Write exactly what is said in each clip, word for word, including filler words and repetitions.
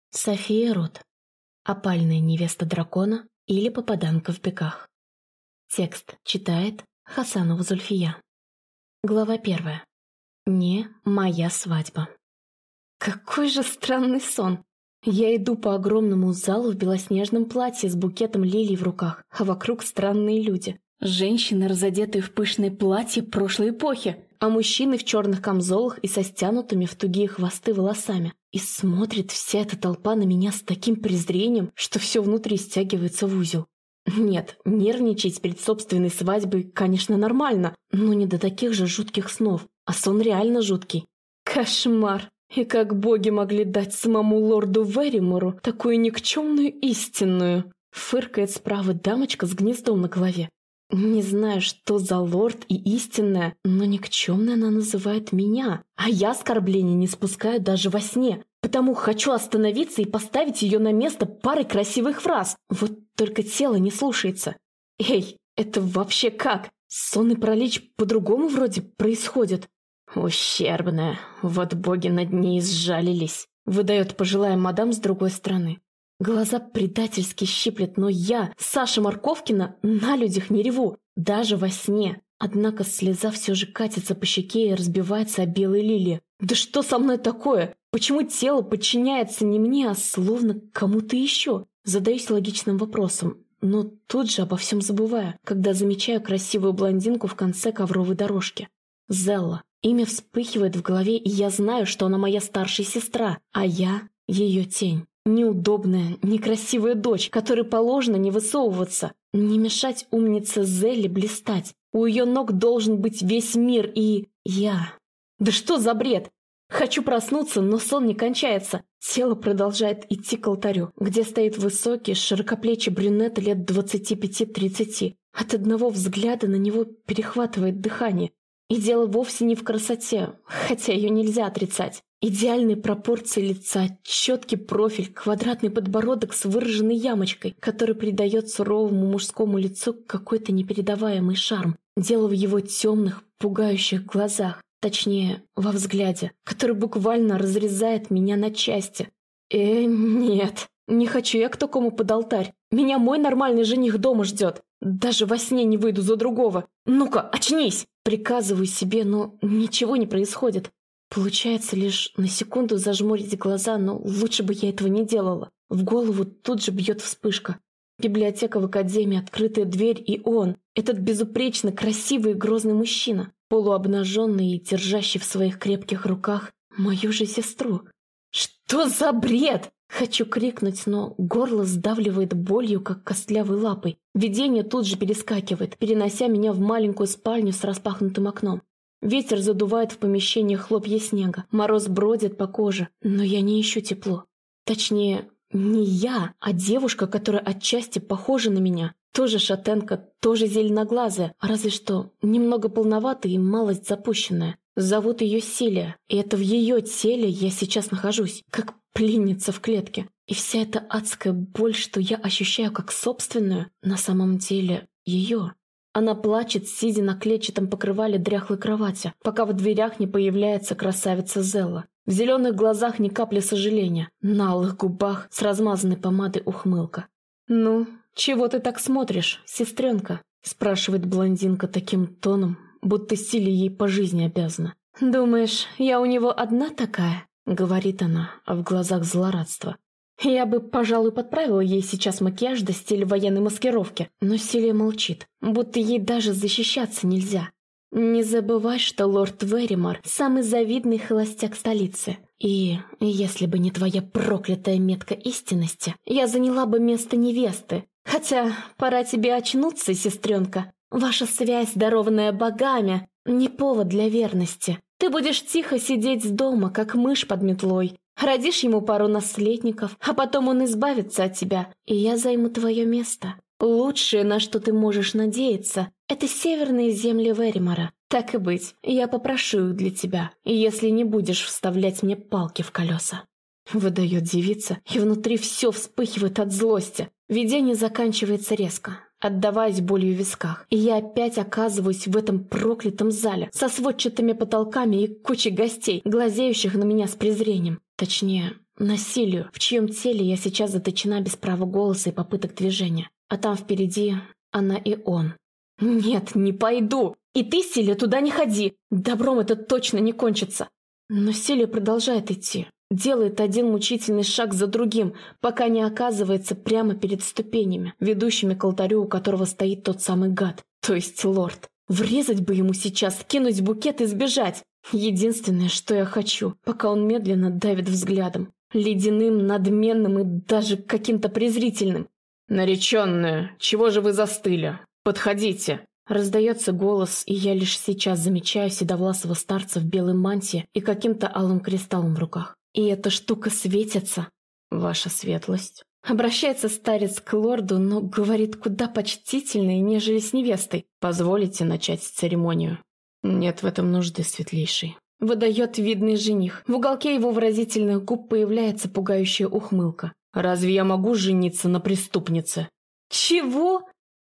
София Рот. Опальная невеста дракона или попаданка в бегах. Текст читает Хасанова Зульфия. Глава первая. Не моя свадьба. Какой же странный сон. Я иду по огромному залу в белоснежном платье с букетом лилий в руках, а вокруг странные люди. Женщины, разодетые в пышные платья прошлой эпохи, а мужчины в черных камзолах и со стянутыми в тугие хвосты волосами. И смотрит вся эта толпа на меня с таким презрением, что все внутри стягивается в узел. Нет, нервничать перед собственной свадьбой, конечно, нормально, но не до таких же жутких снов, а сон реально жуткий. Кошмар! И как боги могли дать самому лорду Веримору такую никчемную истинную? Фыркает справа дамочка с гнездом на голове. Не знаю, что за лорд и истинная, но никчемной она называет меня, а я оскорбления не спускаю даже во сне, потому хочу остановиться и поставить ее на место парой красивых фраз. Вот только тело не слушается. Эй, это вообще как? Сон и паралич по-другому вроде происходит. Ущербная, вот боги над ней сжалились, выдает пожилая мадам с другой стороны. Глаза предательски щиплет, но я, Саша Марковкина, на людях не реву, даже во сне. Однако слеза все же катится по щеке и разбивается о белые лилии. Да что со мной такое? Почему тело подчиняется не мне, а словно кому-то еще? Задаюсь логичным вопросом, но тут же обо всем забываю, когда замечаю красивую блондинку в конце ковровой дорожки. Зелла. Имя вспыхивает в голове, и я знаю, что она моя старшая сестра, а я ее тень. Неудобная, некрасивая дочь, которой положено не высовываться, не мешать умнице Зелле блистать. У ее ног должен быть весь мир, и я. Да что за бред? Хочу проснуться, но сон не кончается. Тело продолжает идти к алтарю, где стоит высокий, широкоплечий брюнет лет двадцати пяти-тридцати. От одного взгляда на него перехватывает дыхание. И дело вовсе не в красоте, хотя ее нельзя отрицать. Идеальные пропорции лица, четкий профиль, квадратный подбородок с выраженной ямочкой, который придает суровому мужскому лицу какой-то непередаваемый шарм. Дело в его темных, пугающих глазах, точнее, во взгляде, который буквально разрезает меня на части. Э, нет, не хочу я к такому под алтарь. Меня мой нормальный жених дома ждет. Даже во сне не выйду за другого. Ну-ка, очнись! Приказываю себе, но ничего не происходит. Получается лишь на секунду зажмурить глаза, но лучше бы я этого не делала. В голову тут же бьет вспышка. Библиотека в академии, открытая дверь, и он, этот безупречно красивый и грозный мужчина, полуобнаженный и держащий в своих крепких руках мою же сестру. Что за бред? Хочу крикнуть, но горло сдавливает болью, как костлявой лапой. Видение тут же перескакивает, перенося меня в маленькую спальню с распахнутым окном. Ветер задувает в помещении хлопья снега, мороз бродит по коже, но я не ищу тепло. Точнее, не я, а девушка, которая отчасти похожа на меня. Тоже шатенка, тоже зеленоглазая, разве что немного полноватая и малость запущенная. Зовут ее Силия, и это в ее теле я сейчас нахожусь, как пленница в клетке. И вся эта адская боль, что я ощущаю как собственную, на самом деле ее. Она плачет, сидя на клетчатом покрывале дряхлой кровати, пока в дверях не появляется красавица Зелла. В зеленых глазах ни капли сожаления, на алых губах с размазанной помадой ухмылка. «Ну, чего ты так смотришь, сестренка?» – спрашивает блондинка таким тоном, будто Силе ей по жизни обязана. «Думаешь, я у него одна такая?» – говорит она, а в глазах злорадство. Я бы, пожалуй, подправила ей сейчас макияж до стиля военной маскировки, но Силия молчит, будто ей даже защищаться нельзя. Не забывай, что лорд Веримор – самый завидный холостяк столицы. И если бы не твоя проклятая метка истинности, я заняла бы место невесты. Хотя пора тебе очнуться, сестренка. Ваша связь, дарованная богами, не повод для верности. Ты будешь тихо сидеть дома, как мышь под метлой. Родишь ему пару наследников, а потом он избавится от тебя, и я займу твое место. Лучшее, на что ты можешь надеяться, это северные земли Веримора. Так и быть, я попрошу их для тебя, если не будешь вставлять мне палки в колеса. Выдает девица, и внутри все вспыхивает от злости. Видение заканчивается резко, отдаваясь болью в висках, и я опять оказываюсь в этом проклятом зале со сводчатыми потолками и кучей гостей, глазеющих на меня с презрением. Точнее, насилию, в чьем теле я сейчас заточена без права голоса и попыток движения. А там впереди она и он. Нет, не пойду. И ты, Силия, туда не ходи. Добром это точно не кончится. Но Силия продолжает идти. Делает один мучительный шаг за другим, пока не оказывается прямо перед ступенями, ведущими к алтарю, у которого стоит тот самый гад, то есть лорд. Врезать бы ему сейчас, кинуть букет и сбежать. Единственное, что я хочу, пока он медленно давит взглядом. Ледяным, надменным и даже каким-то презрительным. «Нареченная, чего же вы застыли? Подходите!» Раздается голос, и я лишь сейчас замечаю седовласого старца в белой мантии и каким-то алым кристаллом в руках. И эта штука светится. «Ваша светлость». Обращается старец к лорду, но говорит куда почтительнее, нежели с невестой. «Позволите начать церемонию?» «Нет в этом нужды, светлейший». Выдает видный жених. В уголке его выразительных губ появляется пугающая ухмылка. «Разве я могу жениться на преступнице?» «Чего?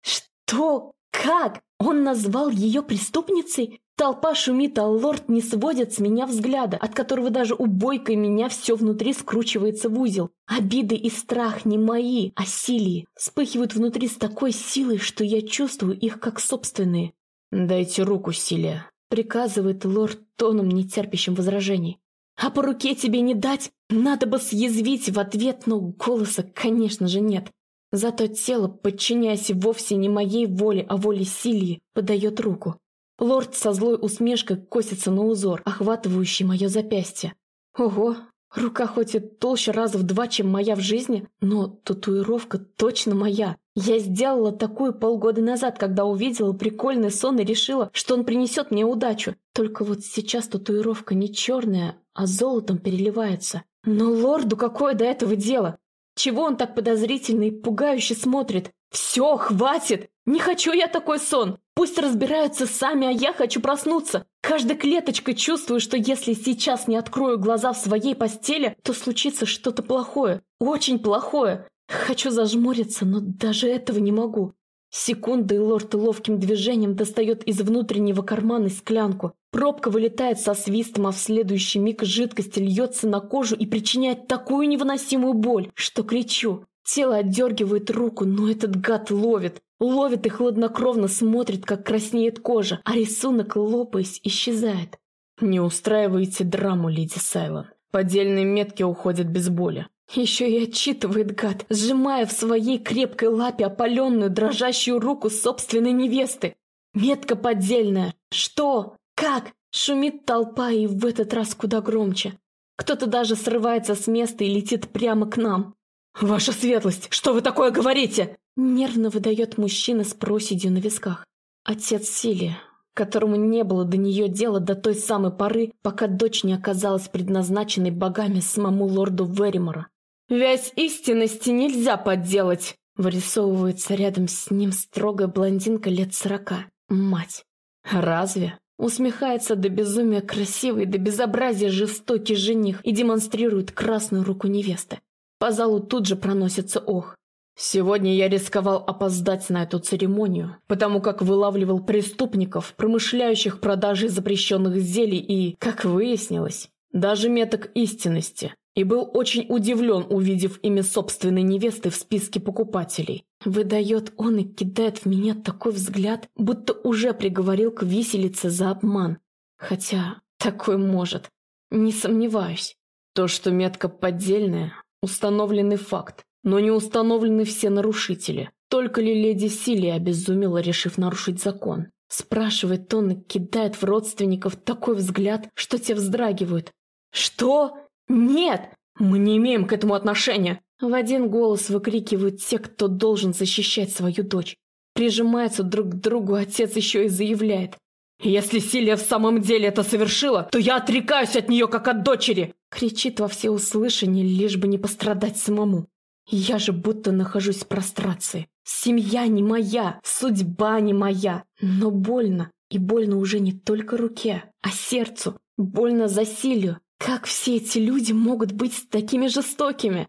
Что? Как? Он назвал ее преступницей?» Толпа шумит, а лорд не сводит с меня взгляда, от которого даже у бойкой меня все внутри скручивается в узел. Обиды и страх не мои, а Силии. Вспыхивают внутри с такой силой, что я чувствую их как собственные. «Дайте руку, Силия», — приказывает лорд тоном, не терпящим возражений. «А по руке тебе не дать? Надо бы съязвить в ответ, но голоса, конечно же, нет». Зато тело, подчиняясь вовсе не моей воле, а воле Силии, подает руку. Лорд со злой усмешкой косится на узор, охватывающий мое запястье. Ого, рука хоть и толще раза в два, чем моя в жизни, но татуировка точно моя. Я сделала такую полгода назад, когда увидела прикольный сон и решила, что он принесет мне удачу. Только вот сейчас татуировка не черная, а золотом переливается. Но лорду какое до этого дело? Чего он так подозрительно и пугающе смотрит? Все, хватит! Не хочу я такой сон! Пусть разбираются сами, а я хочу проснуться. Каждой клеточкой чувствую, что если сейчас не открою глаза в своей постели, то случится что-то плохое. Очень плохое. Хочу зажмуриться, но даже этого не могу. Секунды, и лорд ловким движением достает из внутреннего кармана склянку. Пробка вылетает со свистом, а в следующий миг жидкость льется на кожу и причиняет такую невыносимую боль, что кричу. Тело отдергивает руку, но этот гад ловит. Ловит и хладнокровно смотрит, как краснеет кожа, а рисунок, лопаясь, исчезает. Не устраивайте драму, леди Сайлон. Поддельные метки уходят без боли. Еще и отчитывает гад, сжимая в своей крепкой лапе опаленную, дрожащую руку собственной невесты. Метка поддельная. Что? Как? Шумит толпа, и в этот раз куда громче. Кто-то даже срывается с места и летит прямо к нам. «Ваша светлость, что вы такое говорите?» Нервно выдает мужчина с проседью на висках. Отец Силии, которому не было до нее дела до той самой поры, пока дочь не оказалась предназначенной богами самому лорду Веримора. «Вязь истинности нельзя подделать!» Вырисовывается рядом с ним строгая блондинка лет сорока. Мать. «Разве?» Усмехается до безумия красивый, до безобразия жестокий жених и демонстрирует красную руку невесты. По залу тут же проносится ох. Сегодня я рисковал опоздать на эту церемонию, потому как вылавливал преступников, промышляющих продажей запрещенных зелий и, как выяснилось, даже меток истинности, и был очень удивлен, увидев имя собственной невесты в списке покупателей. Выдает он и кидает в меня такой взгляд, будто уже приговорил к виселице за обман. Хотя такой может, не сомневаюсь. То, что метка поддельная, установленный факт, но не установлены все нарушители. Только ли леди Силия обезумела, решив нарушить закон? Спрашивает он и кидает в родственников такой взгляд, что те вздрагивают. «Что? Нет! Мы не имеем к этому отношения!» В один голос выкрикивают те, кто должен защищать свою дочь. Прижимаются друг к другу, отец еще и заявляет. «Если Силия в самом деле это совершила, то я отрекаюсь от нее, как от дочери!» Кричит во всеуслышание, лишь бы не пострадать самому. Я же будто нахожусь в прострации. Семья не моя, судьба не моя. Но больно. И больно уже не только руке, а сердцу. Больно за Силию. Как все эти люди могут быть такими жестокими?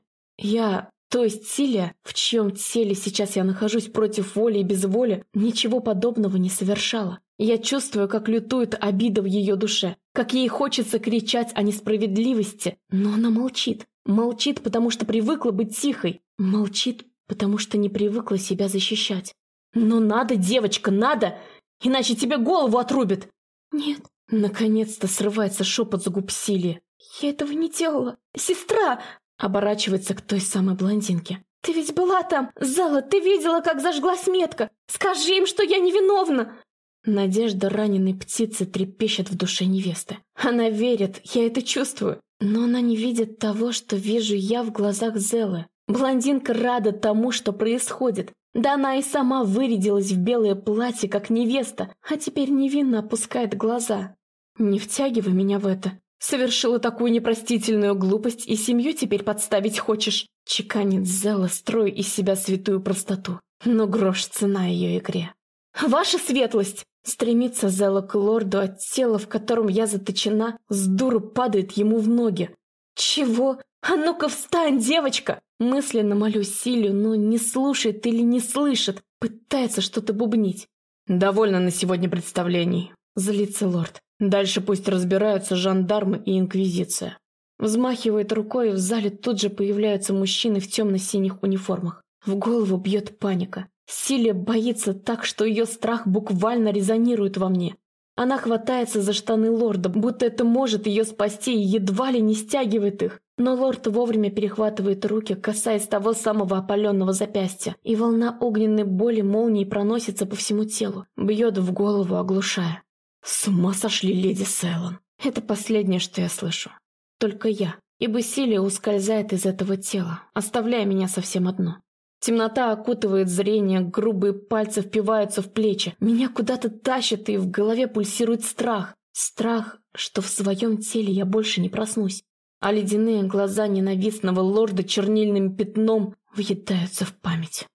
Я, то есть Силия, в чьем теле сейчас я нахожусь против воли и без воли, ничего подобного не совершала. Я чувствую, как лютует обида в ее душе, как ей хочется кричать о несправедливости, но она молчит. Молчит, потому что привыкла быть тихой. Молчит, потому что не привыкла себя защищать. Но надо, девочка, надо! Иначе тебе голову отрубят! Нет. Наконец-то срывается шепот с губ Силии. Я этого не делала. Сестра! Оборачивается к той самой блондинке. Ты ведь была там, Зелла, ты видела, как зажглась метка. Скажи им, что я невиновна. Надежда раненой птицы трепещет в душе невесты. Она верит, я это чувствую. Но она не видит того, что вижу я в глазах Зеллы. Блондинка рада тому, что происходит. Да она и сама вырядилась в белое платье, как невеста, а теперь невинно опускает глаза. Не втягивай меня в это. Совершила такую непростительную глупость и семью теперь подставить хочешь. Чеканит Зелла, строя из себя святую простоту. Но грош цена ее игре. Ваша светлость! Стремится Зелла к лорду, от тела, в котором я заточена, с дуру падает ему в ноги. Чего? А ну-ка встань, девочка! Мысленно молю Силию, но не слушает или не слышит. Пытается что-то бубнить. Довольно на сегодня представлений. Злится лорд. Дальше пусть разбираются жандармы и инквизиция. Взмахивает рукой, и в зале тут же появляются мужчины в темно-синих униформах. В голову бьет паника. Силия боится так, что ее страх буквально резонирует во мне. Она хватается за штаны лорда, будто это может ее спасти, и едва ли не стягивает их. Но лорд вовремя перехватывает руки, касаясь того самого опаленного запястья, и волна огненной боли молнией проносится по всему телу, бьет в голову, оглушая. С ума сошли, леди Селлан. Это последнее, что я слышу. Только я, ибо Силия ускользает из этого тела, оставляя меня совсем одну. Темнота окутывает зрение, грубые пальцы впиваются в плечи. Меня куда-то тащит, и в голове пульсирует страх. Страх, что в своем теле я больше не проснусь. А ледяные глаза ненавистного лорда чернильным пятном въедаются в память.